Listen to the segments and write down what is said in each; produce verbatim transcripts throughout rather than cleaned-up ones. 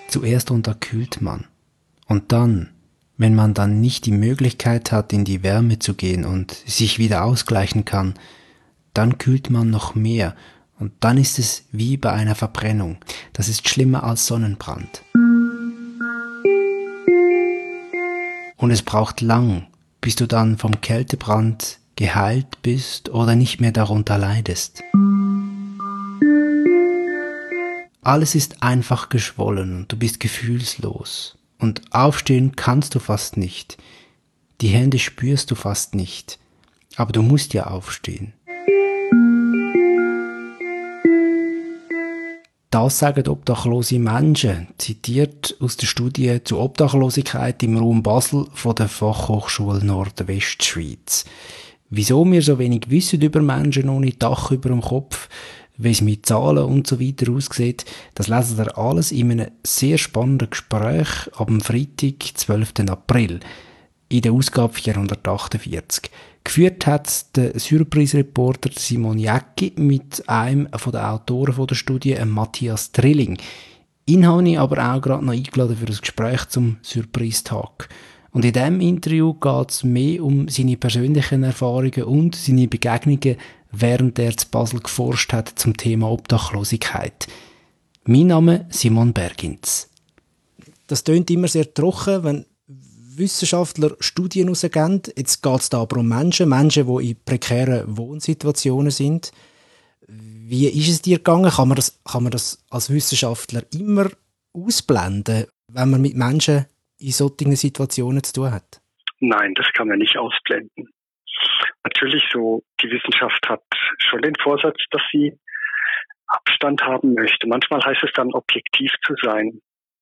Zuerst unterkühlt man. Und dann, wenn man dann nicht die Möglichkeit hat, in die Wärme zu gehen und sich wieder ausgleichen kann, dann kühlt man noch mehr. Und dann ist es wie bei einer Verbrennung. Das ist schlimmer als Sonnenbrand. Und es braucht lang, bis du dann vom Kältebrand geheilt bist oder nicht mehr darunter leidest. Alles ist einfach geschwollen und du bist gefühlslos. Und aufstehen kannst du fast nicht. Die Hände spürst du fast nicht. Aber du musst ja aufstehen. Das sagen obdachlose Menschen, zitiert aus der Studie zur Obdachlosigkeit im Raum Basel von der Fachhochschule Nordwestschweiz. Wieso wir so wenig wissen über Menschen ohne Dach über dem Kopf, wie es mit Zahlen und so weiter aussieht, das lesen ihr alles in einem sehr spannenden Gespräch am Freitag, zwölften April, in der Ausgabe vierhundertachtundvierzig. Geführt hat der Surprise-Reporter Simon Jäcki mit einem der Autoren von der Studie, Matthias Trilling. Ihn habe ich aber auch gerade noch eingeladen für das Gespräch zum Surprise-Tag. Und in diesem Interview geht es mehr um seine persönlichen Erfahrungen und seine Begegnungen, während er zu Basel geforscht hat zum Thema Obdachlosigkeit. Mein Name Simon Bergins. Das tönt immer sehr trocken, wenn Wissenschaftler Studien herausgeben. Jetzt geht es da aber um Menschen, Menschen, die in prekären Wohnsituationen sind. Wie ist es dir gegangen? Kann man das, kann man das als Wissenschaftler immer ausblenden, wenn man mit Menschen in solchen Situationen zu tun hat? Nein, das kann man nicht ausblenden. Natürlich so, die Wissenschaft hat schon den Vorsatz, dass sie Abstand haben möchte. Manchmal heißt es dann, objektiv zu sein.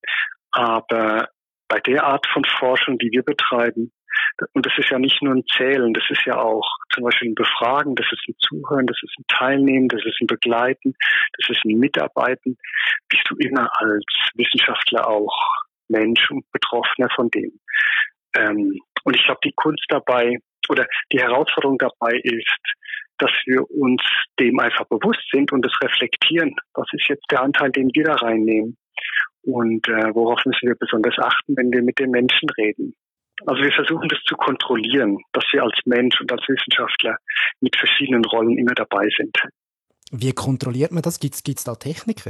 Aber bei der Art von Forschung, die wir betreiben, und das ist ja nicht nur ein Zählen, das ist ja auch zum Beispiel ein Befragen, das ist ein Zuhören, das ist ein Teilnehmen, das ist ein Begleiten, das ist ein Mitarbeiten, bist du immer als Wissenschaftler auch Mensch und Betroffener von dem. Ähm, und ich glaube, die Kunst dabei oder die Herausforderung dabei ist, dass wir uns dem einfach bewusst sind und das reflektieren. Was ist jetzt der Anteil, den wir da reinnehmen? Und äh, worauf müssen wir besonders achten, wenn wir mit den Menschen reden? Also wir versuchen das zu kontrollieren, dass wir als Mensch und als Wissenschaftler mit verschiedenen Rollen immer dabei sind. Wie kontrolliert man das? Gibt es da Techniken?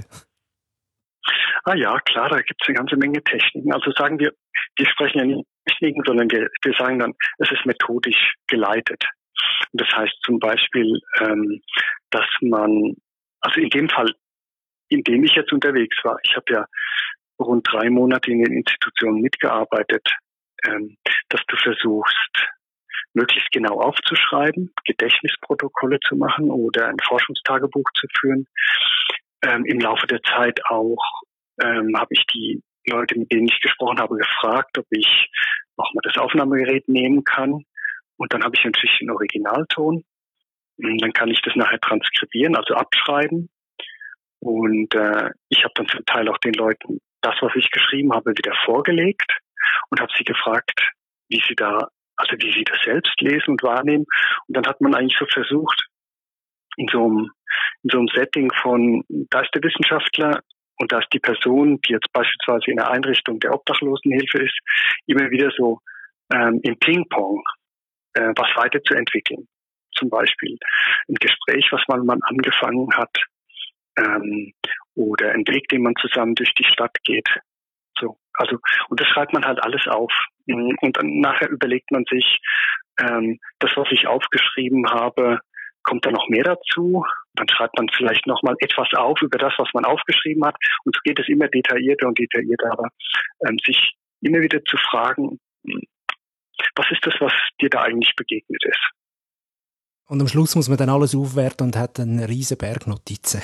Ah ja, klar, da gibt es eine ganze Menge Techniken. Also sagen wir, wir sprechen ja nicht Techniken, sondern wir, wir sagen dann, es ist methodisch geleitet. Und das heißt zum Beispiel, ähm, dass man, also in dem Fall, in dem ich jetzt unterwegs war, ich habe ja rund drei Monate in den Institutionen mitgearbeitet, ähm, dass du versuchst, möglichst genau aufzuschreiben, Gedächtnisprotokolle zu machen oder ein Forschungstagebuch zu führen. Ähm, im Laufe der Zeit auch ähm, habe ich die Leute, mit denen ich gesprochen habe, gefragt, ob ich auch mal das Aufnahmegerät nehmen kann. Und dann habe ich natürlich den Originalton. Und dann kann ich das nachher transkribieren, also abschreiben. Und äh, ich habe dann zum Teil auch den Leuten das, was ich geschrieben habe, wieder vorgelegt und habe sie gefragt, wie sie da, also wie sie das selbst lesen und wahrnehmen. Und dann hat man eigentlich so versucht, in so einem, in so einem Setting von, da ist der Wissenschaftler und da ist die Person, die jetzt beispielsweise in der Einrichtung der Obdachlosenhilfe ist, immer wieder so ähm, im Ping-Pong äh, was weiterzuentwickeln. Zum Beispiel ein Gespräch, was man, man angefangen hat, ähm, oder ein Weg, den man zusammen durch die Stadt geht. So, also, und das schreibt man halt alles auf. Und dann nachher überlegt man sich, ähm, das, was ich aufgeschrieben habe, kommt da noch mehr dazu? Dann schreibt man vielleicht noch mal etwas auf über das, was man aufgeschrieben hat. Und so geht es immer detaillierter und detaillierter. Aber ähm, sich immer wieder zu fragen, was ist das, was dir da eigentlich begegnet ist? Und am Schluss muss man dann alles aufwerten und hat einen riesen Berg Notizen.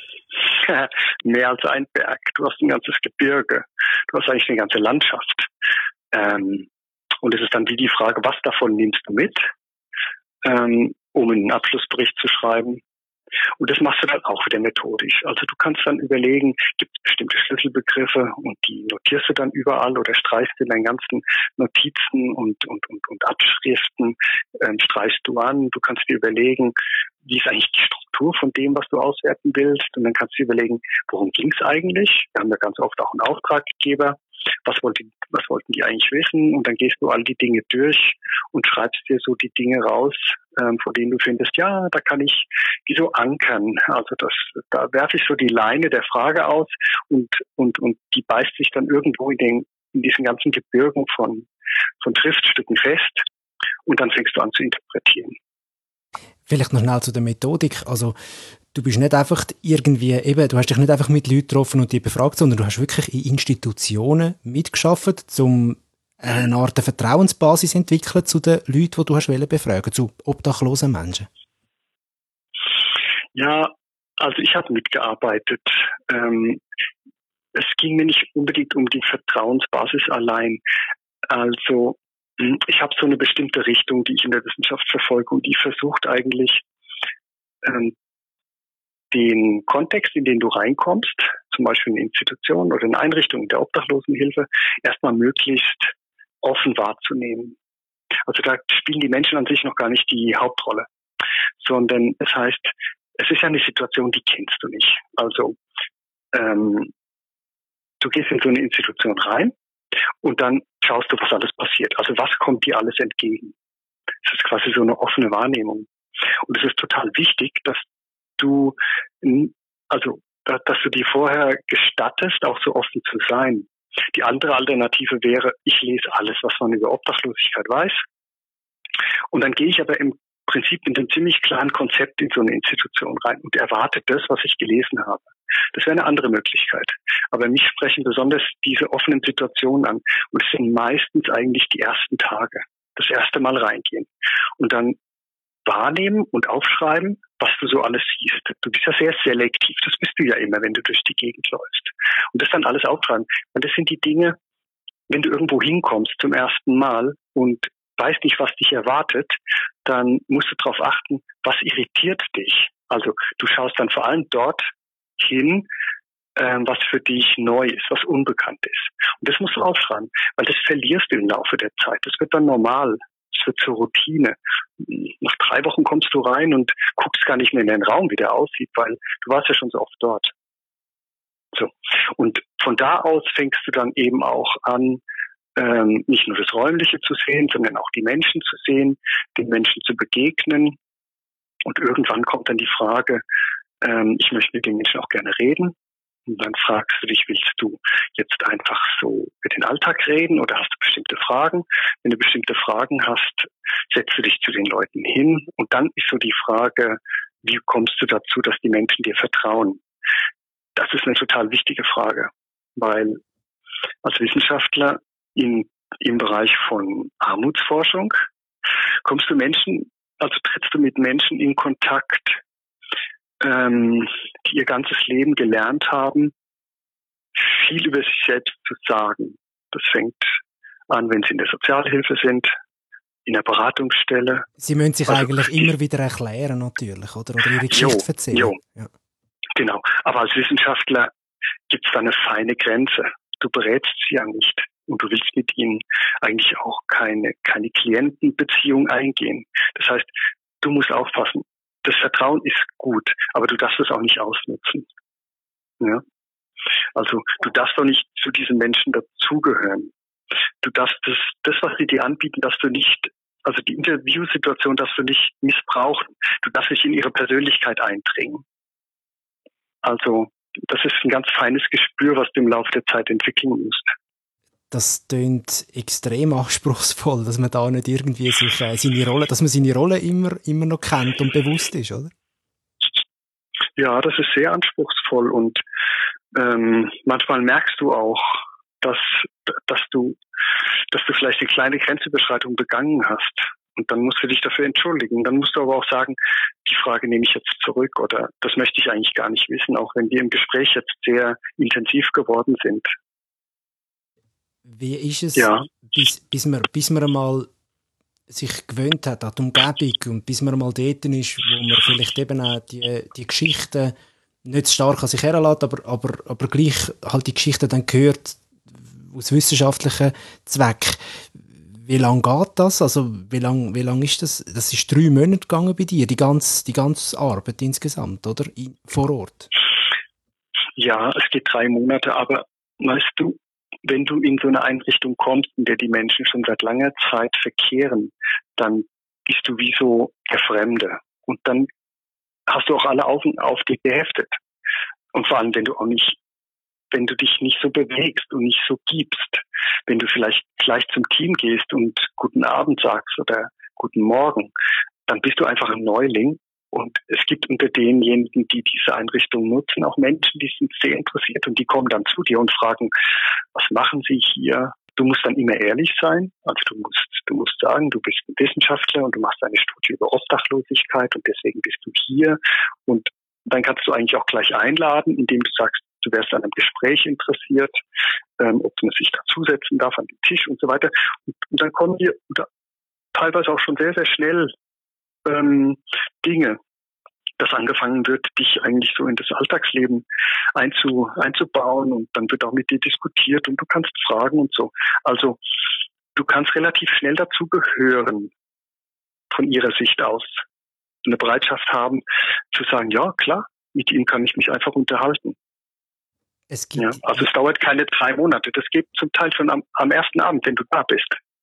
Mehr als ein Berg. Du hast ein ganzes Gebirge. Du hast eigentlich eine ganze Landschaft. Ähm, und es ist dann wie die Frage, was davon nimmst du mit, ähm, um einen Abschlussbericht zu schreiben? Und das machst du dann auch wieder methodisch. Also du kannst dann überlegen, gibt es bestimmte Schlüsselbegriffe und die notierst du dann überall oder streichst in deinen ganzen Notizen und, und, und, und Abschriften, ähm, streichst du an. Du kannst dir überlegen, wie ist eigentlich die Struktur von dem, was du auswerten willst. Und dann kannst du dir überlegen, worum ging es eigentlich? Wir haben ja ganz oft auch einen Auftraggeber. Was wollten, was wollten die eigentlich wissen? Und dann gehst du all die Dinge durch und schreibst dir so die Dinge raus, ähm, von denen du findest, ja, da kann ich die so ankern. Also das, da werfe ich so die Leine der Frage aus und, und, und die beißt sich dann irgendwo in den, in diesen ganzen Gebirgen von, von Schriftstücken fest und dann fängst du an zu interpretieren. Vielleicht noch schnell zu der Methodik. Also, du bist nicht einfach irgendwie, eben, du hast dich nicht einfach mit Leuten getroffen und die befragt, sondern du hast wirklich in Institutionen mitgearbeitet, um eine Art der Vertrauensbasis zu entwickeln zu den Leuten, die du hast befragen, zu obdachlosen Menschen. Ja, also ich habe mitgearbeitet. Ähm, es ging mir nicht unbedingt um die Vertrauensbasis allein. Also ich habe so eine bestimmte Richtung, die ich in der Wissenschaft verfolge und die versucht eigentlich ähm, den Kontext, in den du reinkommst, zum Beispiel in Institutionen oder in Einrichtungen der Obdachlosenhilfe, erstmal möglichst offen wahrzunehmen. Also da spielen die Menschen an sich noch gar nicht die Hauptrolle, sondern es heißt, es ist ja eine Situation, die kennst du nicht. Also ähm, du gehst in so eine Institution rein und dann schaust du, was alles passiert. Also was kommt dir alles entgegen? Das ist quasi so eine offene Wahrnehmung. Und es ist total wichtig, dass du, also, dass du dir vorher gestattest, auch so offen zu sein. Die andere Alternative wäre, ich lese alles, was man über Obdachlosigkeit weiß. Und dann gehe ich aber im Prinzip mit einem ziemlich klaren Konzept in so eine Institution rein und erwarte das, was ich gelesen habe. Das wäre eine andere Möglichkeit. Aber mich sprechen besonders diese offenen Situationen an. Und es sind meistens eigentlich die ersten Tage. Das erste Mal reingehen. Und dann wahrnehmen und aufschreiben, was du so alles siehst. Du bist ja sehr selektiv. Das bist du ja immer, wenn du durch die Gegend läufst. Und das dann alles aufschreiben. Und das sind die Dinge, wenn du irgendwo hinkommst zum ersten Mal und weißt nicht, was dich erwartet, dann musst du darauf achten, was irritiert dich. Also du schaust dann vor allem dort hin, ähm, was für dich neu ist, was unbekannt ist. Und das musst du aufschreiben, weil das verlierst du im Laufe der Zeit. Das wird dann normal. Das wird zur Routine. Nach drei Wochen kommst du rein und guckst gar nicht mehr in den Raum, wie der aussieht, weil du warst ja schon so oft dort. So. Und von da aus fängst du dann eben auch an, ähm, nicht nur das Räumliche zu sehen, sondern auch die Menschen zu sehen, den Menschen zu begegnen. Und irgendwann kommt dann die Frage, ähm, ich möchte mit den Menschen auch gerne reden. Und dann fragst du dich, willst du jetzt einfach so über den Alltag reden oder hast du bestimmte Fragen? Wenn du bestimmte Fragen hast, setzt du dich zu den Leuten hin. Und dann ist so die Frage, wie kommst du dazu, dass die Menschen dir vertrauen? Das ist eine total wichtige Frage, weil als Wissenschaftler in, im Bereich von Armutsforschung kommst du Menschen, also trittst du mit Menschen in Kontakt, ähm, die ihr ganzes Leben gelernt haben, viel über sich selbst zu sagen. Das fängt an, wenn sie in der Sozialhilfe sind, in der Beratungsstelle. Sie müssen sich also, eigentlich immer wieder erklären, natürlich, oder, oder ihre Geschichte jo, erzählen. Jo. Ja. Genau, aber als Wissenschaftler gibt es da eine feine Grenze. Du berätst sie ja nicht und du willst mit ihnen eigentlich auch keine, keine Klientenbeziehung eingehen. Das heißt, du musst aufpassen. Das Vertrauen ist gut, aber du darfst es auch nicht ausnutzen. Ja? Also du darfst doch nicht zu diesen Menschen dazugehören. Du darfst das, das, was sie dir anbieten, darfst du nicht, also die Interviewsituation darfst du nicht missbrauchen. Du darfst nicht in ihre Persönlichkeit eindringen. Also das ist ein ganz feines Gespür, was du im Laufe der Zeit entwickeln musst. Das klingt extrem anspruchsvoll, dass man da nicht irgendwie sich äh, seine Rolle, dass man seine Rolle immer, immer noch kennt und bewusst ist, oder? Ja, das ist sehr anspruchsvoll und ähm, manchmal merkst du auch, dass, dass du, dass du vielleicht eine kleine Grenzüberschreitung begangen hast. Und dann musst du dich dafür entschuldigen. Dann musst du aber auch sagen, die Frage nehme ich jetzt zurück oder das möchte ich eigentlich gar nicht wissen, auch wenn wir im Gespräch jetzt sehr intensiv geworden sind. Wie ist es, ja. bis, bis, man, bis man einmal sich gewöhnt hat an die Umgebung und bis man mal dort ist, wo man vielleicht eben auch die, die Geschichten nicht so stark an sich herlässt, aber, aber, aber gleich halt die Geschichten dann gehört aus wissenschaftlichen Zweck. Wie lange geht das? Also wie lang, wie lang ist das? Das ist drei Monate gegangen bei dir, die ganze, die ganze Arbeit insgesamt, oder? In, vor Ort? Ja, es geht drei Monate, aber weißt du, wenn du in so eine Einrichtung kommst, in der die Menschen schon seit langer Zeit verkehren, dann bist du wie so der Fremde. Und dann hast du auch alle Augen auf dich geheftet. Und vor allem, wenn du auch nicht, wenn du dich nicht so bewegst und nicht so gibst, wenn du vielleicht gleich zum Team gehst und guten Abend sagst oder guten Morgen, dann bist du einfach ein Neuling. Und es gibt unter denjenigen, die diese Einrichtung nutzen, auch Menschen, die sind sehr interessiert und die kommen dann zu dir und fragen, was machen Sie hier? Du musst dann immer ehrlich sein. Also du musst, du musst sagen, du bist ein Wissenschaftler und du machst eine Studie über Obdachlosigkeit und deswegen bist du hier. Und dann kannst du eigentlich auch gleich einladen, indem du sagst, du wärst an einem Gespräch interessiert, ähm, ob man sich dazusetzen darf an den Tisch und so weiter. Und, und dann kommen dir teilweise auch schon sehr, sehr schnell ähm, Dinge, dass angefangen wird, dich eigentlich so in das Alltagsleben einzu, einzubauen und dann wird auch mit dir diskutiert und du kannst fragen und so. Also du kannst relativ schnell dazu gehören, von ihrer Sicht aus. Eine Bereitschaft haben, zu sagen, ja klar, mit ihm kann ich mich einfach unterhalten. Es gibt ja, also es dauert keine drei Monate, das geht zum Teil schon am, am ersten Abend, wenn du da bist.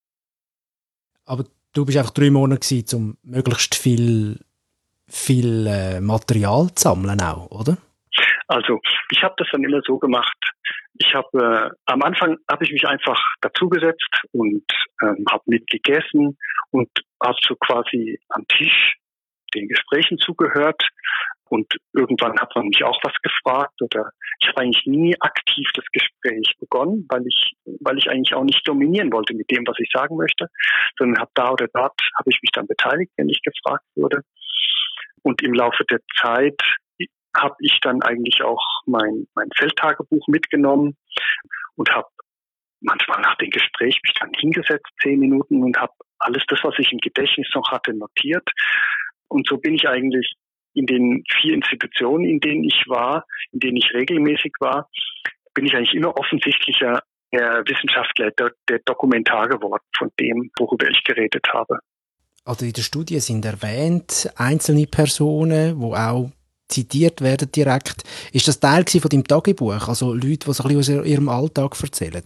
Aber du bist einfach drei Monate gewesen, um möglichst viel, viel äh, Material zu sammeln auch, oder? Also ich habe das dann immer so gemacht. Ich habe äh, am Anfang habe ich mich einfach dazugesetzt und ähm, habe mitgegessen und habe so quasi am Tisch den Gesprächen zugehört. Und irgendwann hat man mich auch was gefragt oder ich habe eigentlich nie aktiv das Gespräch begonnen, weil ich, weil ich eigentlich auch nicht dominieren wollte mit dem, was ich sagen möchte, sondern habe da oder dort habe ich mich dann beteiligt, wenn ich gefragt wurde. Und im Laufe der Zeit habe ich dann eigentlich auch mein, mein Feldtagebuch mitgenommen und habe manchmal nach dem Gespräch mich dann hingesetzt, zehn Minuten und habe alles das, was ich im Gedächtnis noch hatte, notiert. Und so bin ich eigentlich in den vier Institutionen, in denen ich war, in denen ich regelmäßig war, bin ich eigentlich immer offensichtlicher der Wissenschaftler, der, der Dokumentar geworden von dem, worüber ich geredet habe. Also in der Studie sind erwähnt einzelne Personen, die auch zitiert werden direkt. Ist das Teil von deinem Tagebuch? Also Leute, die so ein bisschen aus ihrem Alltag erzählen?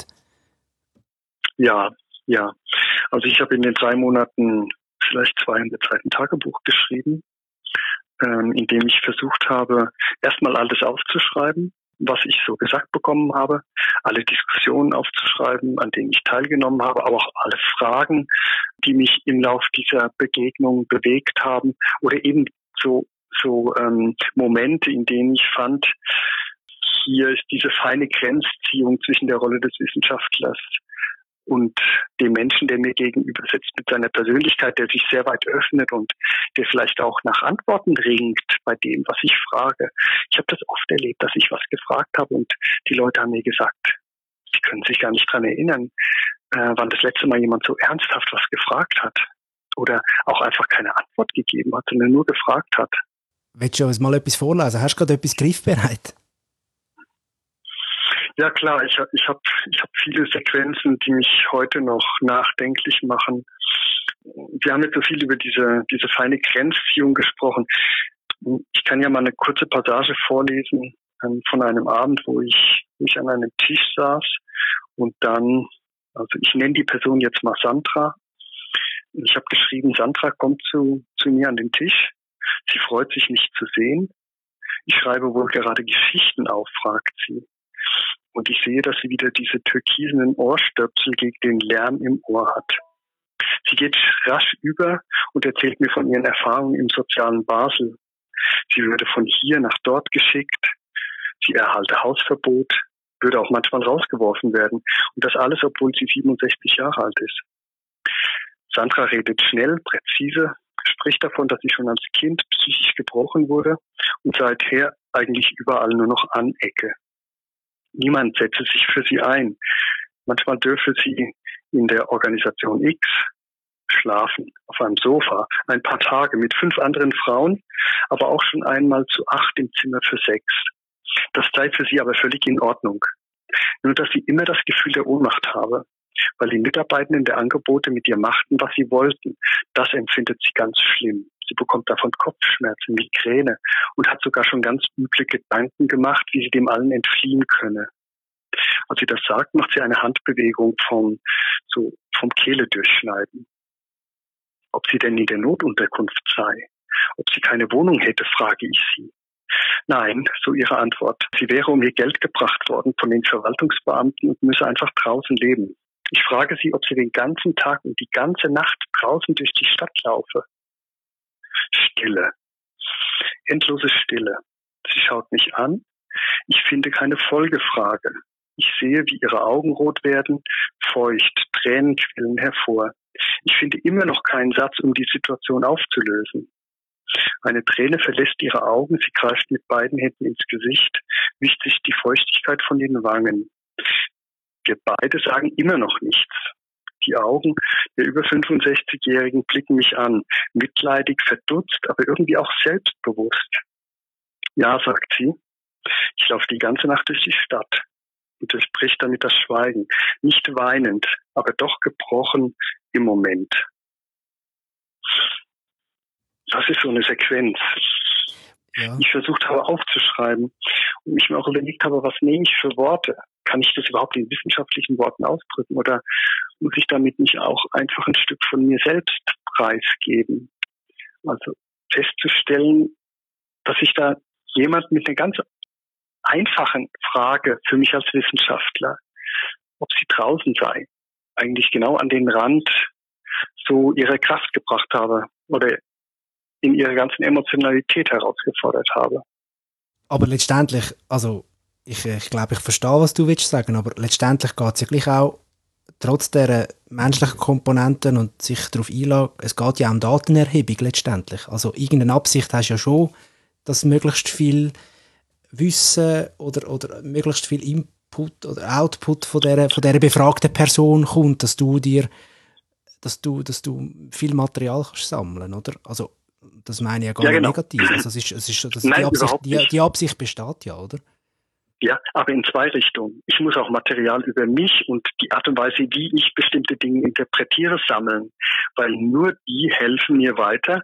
Ja, ja. Also ich habe in den drei Monaten vielleicht zweihundert Seiten Tagebuch geschrieben, ähm, in dem ich versucht habe, erstmal alles aufzuschreiben, was ich so gesagt bekommen habe, alle Diskussionen aufzuschreiben, an denen ich teilgenommen habe, aber auch alle Fragen, die mich im Lauf dieser Begegnung bewegt haben oder eben so so ähm, Momente, in denen ich fand, hier ist diese feine Grenzziehung zwischen der Rolle des Wissenschaftlers und dem Menschen, der mir gegenüber sitzt, mit seiner Persönlichkeit, der sich sehr weit öffnet und der vielleicht auch nach Antworten ringt bei dem, was ich frage. Ich habe das oft erlebt, dass ich was gefragt habe und die Leute haben mir gesagt, sie können sich gar nicht daran erinnern, äh, wann das letzte Mal jemand so ernsthaft was gefragt hat oder auch einfach keine Antwort gegeben hat, sondern nur gefragt hat. Willst du uns mal etwas vorlesen? Hast du gerade etwas griffbereit? Ja klar, ich habe ich hab, ich hab viele Sequenzen, die mich heute noch nachdenklich machen. Wir haben jetzt so viel über diese, diese feine Grenzziehung gesprochen. Ich kann ja mal eine kurze Passage vorlesen ähm, von einem Abend, wo ich, wo ich an einem Tisch saß und dann, also ich nenne die Person jetzt mal Sandra. Ich habe geschrieben, Sandra kommt zu, zu mir an den Tisch. Sie freut sich, mich zu sehen. Ich schreibe wohl gerade Geschichten auf, fragt sie. Und ich sehe, dass sie wieder diese türkisenen Ohrstöpsel gegen den Lärm im Ohr hat. Sie geht rasch über und erzählt mir von ihren Erfahrungen im sozialen Basel. Sie würde von hier nach dort geschickt. Sie erhalte Hausverbot, würde auch manchmal rausgeworfen werden. Und das alles, obwohl sie siebenundsechzig Jahre alt ist. Sandra redet schnell, präzise, spricht davon, dass sie schon als Kind psychisch gebrochen wurde und seither eigentlich überall nur noch anecke. Niemand setze sich für sie ein. Manchmal dürfe sie in der Organisation X schlafen auf einem Sofa, ein paar Tage mit fünf anderen Frauen, aber auch schon einmal zu acht im Zimmer für sechs. Das sei für sie aber völlig in Ordnung. Nur, dass sie immer das Gefühl der Ohnmacht habe, weil die Mitarbeitenden der Angebote mit ihr machten, was sie wollten. Das empfindet sie ganz schlimm. Sie bekommt davon Kopfschmerzen, Migräne und hat sogar schon ganz üble Gedanken gemacht, wie sie dem allen entfliehen könne. Als sie das sagt, macht sie eine Handbewegung vom, so, vom Kehle durchschneiden. Ob sie denn in der Notunterkunft sei, ob sie keine Wohnung hätte, frage ich sie. Nein, so ihre Antwort. Sie wäre um ihr Geld gebracht worden von den Verwaltungsbeamten und müsse einfach draußen leben. Ich frage sie, ob sie den ganzen Tag und die ganze Nacht draußen durch die Stadt laufe. Stille. Endlose Stille. Sie schaut mich an. Ich finde keine Folgefrage. Ich sehe, wie ihre Augen rot werden, feucht, Tränen quillen hervor. Ich finde immer noch keinen Satz, um die Situation aufzulösen. Eine Träne verlässt ihre Augen, sie greift mit beiden Händen ins Gesicht, wischt sich die Feuchtigkeit von den Wangen. Wir beide sagen immer noch nichts. Die Augen der über fünfundsechzigjährigen blicken mich an, mitleidig, verdutzt, aber irgendwie auch selbstbewusst. Ja, sagt sie, ich laufe die ganze Nacht durch die Stadt und durchbricht damit das Schweigen. Nicht weinend, aber doch gebrochen im Moment. Das ist so eine Sequenz. Ja. Ich versucht habe aufzuschreiben und mich mir auch überlegt habe, was nehme ich für Worte? Kann ich das überhaupt in wissenschaftlichen Worten ausdrücken oder muss ich damit nicht auch einfach ein Stück von mir selbst preisgeben? Also festzustellen, dass ich da jemand mit einer ganz einfachen Frage für mich als Wissenschaftler, ob sie draußen sei, eigentlich genau an den Rand so ihre Kraft gebracht habe oder in ihrer ganzen Emotionalität herausgefordert habe. Aber letztendlich, also ich, ich glaube, ich verstehe, was du willst sagen, aber letztendlich geht es ja gleich auch, trotz der menschlichen Komponenten und sich darauf einlassen, es geht ja auch um Datenerhebung letztendlich. Also irgendeine Absicht hast du ja schon, dass möglichst viel Wissen oder, oder möglichst viel Input oder Output von dieser, von dieser befragten Person kommt, dass du dir, dass du, dass du viel Material kannst sammeln, oder? Also das meine ich ja gar ja, nicht genau. negativ. Also es ist, es ist, das, Nein, die, Absicht, die, die Absicht besteht ja, oder? Ja, aber in zwei Richtungen. Ich muss auch Material über mich und die Art und Weise, wie ich bestimmte Dinge interpretiere, sammeln. Weil nur die helfen mir weiter,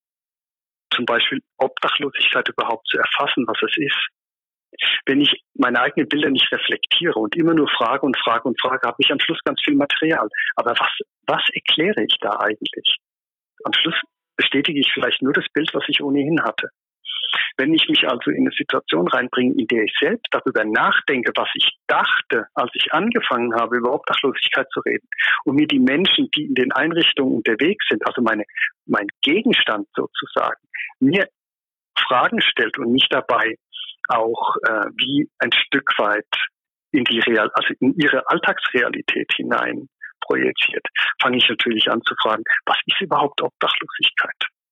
zum Beispiel Obdachlosigkeit überhaupt zu erfassen, was es ist. Wenn ich meine eigenen Bilder nicht reflektiere und immer nur frage und frage und frage, habe ich am Schluss ganz viel Material. Aber was, was erkläre ich da eigentlich? Am Schluss bestätige ich vielleicht nur das Bild, was ich ohnehin hatte. Wenn ich mich also in eine Situation reinbringe, in der ich selbst darüber nachdenke, was ich dachte, als ich angefangen habe, über Obdachlosigkeit zu reden, und mir die Menschen, die in den Einrichtungen unterwegs sind, also meine, mein Gegenstand sozusagen, mir Fragen stellt und mich dabei auch äh, wie ein Stück weit in die Real, also in ihre Alltagsrealität hinein projiziert, fange ich natürlich an zu fragen, was ist überhaupt Obdachlosigkeit?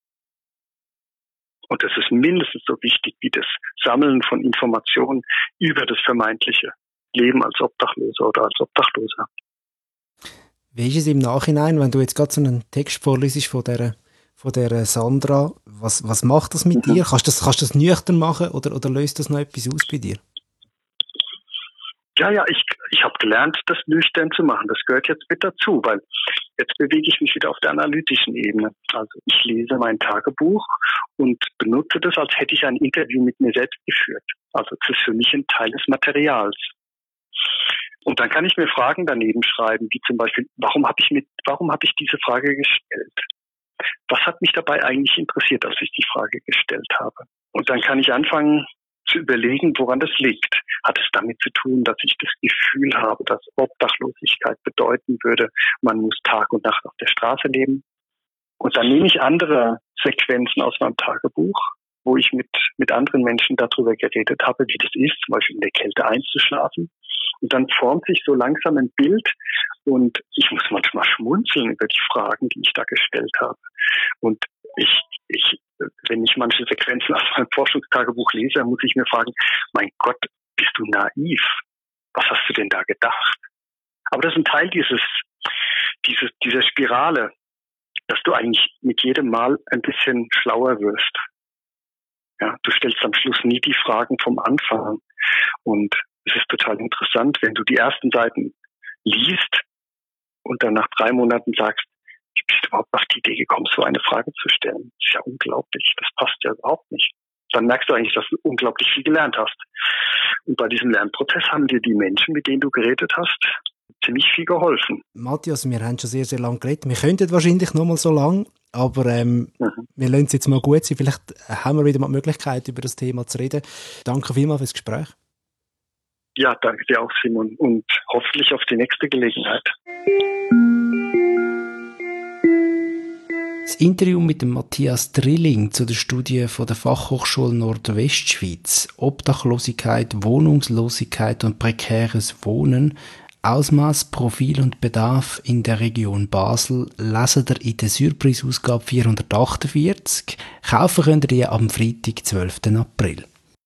Und das ist mindestens so wichtig wie das Sammeln von Informationen über das vermeintliche Leben als Obdachloser oder als Obdachloser. Wie ist es im Nachhinein, wenn du jetzt gerade so einen Text vorliest von der, von der Sandra, was, was macht das mit mhm. dir? Kannst du das, kannst du das nüchtern machen oder, oder löst das noch etwas aus bei dir? Ja, ja, ich, ich habe gelernt, das nüchtern zu machen. Das gehört jetzt mit dazu, weil jetzt bewege ich mich wieder auf der analytischen Ebene. Also ich lese mein Tagebuch und benutze das, als hätte ich ein Interview mit mir selbst geführt. Also es ist für mich ein Teil des Materials. Und dann kann ich mir Fragen daneben schreiben, wie zum Beispiel, warum habe ich mit, warum habe ich diese Frage gestellt? Was hat mich dabei eigentlich interessiert, als ich die Frage gestellt habe? Und dann kann ich anfangen zu überlegen, woran das liegt. Hat es damit zu tun, dass ich das Gefühl habe, dass Obdachlosigkeit bedeuten würde, man muss Tag und Nacht auf der Straße leben? Und dann nehme ich andere Sequenzen aus meinem Tagebuch, wo ich mit, mit anderen Menschen darüber geredet habe, wie das ist, zum Beispiel in der Kälte einzuschlafen. Und dann formt sich so langsam ein Bild und ich muss manchmal schmunzeln über die Fragen, die ich da gestellt habe. Und ich, ich, wenn ich manche Sequenzen aus meinem Forschungstagebuch lese, muss ich mir fragen, mein Gott, bist du naiv? Was hast du denn da gedacht? Aber das ist ein Teil dieses, dieses, dieser Spirale, dass du eigentlich mit jedem Mal ein bisschen schlauer wirst. Ja, du stellst am Schluss nie die Fragen vom Anfang. Und es ist total interessant, wenn du die ersten Seiten liest und dann nach drei Monaten sagst, wie bist du überhaupt auf die Idee gekommen, so eine Frage zu stellen? Das ist ja unglaublich, das passt ja überhaupt nicht. Dann merkst du eigentlich, dass du unglaublich viel gelernt hast. Und bei diesem Lernprozess haben dir die Menschen, mit denen du geredet hast, ziemlich viel geholfen. Matthias, wir haben schon sehr, sehr lange geredet. Wir könnten wahrscheinlich noch mal so lang, aber ähm, mhm. wir lassen es jetzt mal gut sein. Vielleicht haben wir wieder mal die Möglichkeit, über das Thema zu reden. Danke vielmals fürs Gespräch. Ja, danke dir auch, Simon, und hoffentlich auf die nächste Gelegenheit. Das Interview mit dem Matthias Drilling zu der Studie von der Fachhochschule Nordwestschweiz, Obdachlosigkeit, Wohnungslosigkeit und prekäres Wohnen, Ausmaß, Profil und Bedarf in der Region Basel, lesen ihr in der Surprise-Ausgabe vierhundertachtundvierzig. Kaufen könnt ihr die am Freitag, zwölften April.